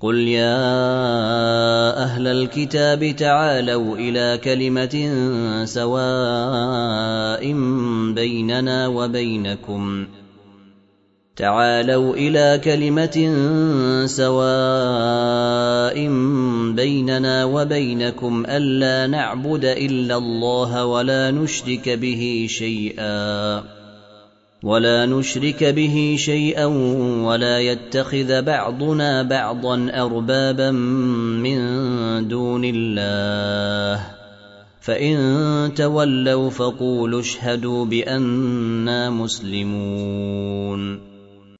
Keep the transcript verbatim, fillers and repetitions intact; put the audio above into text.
قل يا أهل الكتاب تعالوا إلى كلمة سواء بيننا وبينكم تعالوا إلى كلمة سواء بيننا وبينكم ألا نعبد إلا الله ولا نشرك به شيئا ولا نشرك به شيئا ولا يتخذ بعضنا بعضا أربابا من دون الله فإن تولوا فقولوا اشهدوا بأننا مسلمون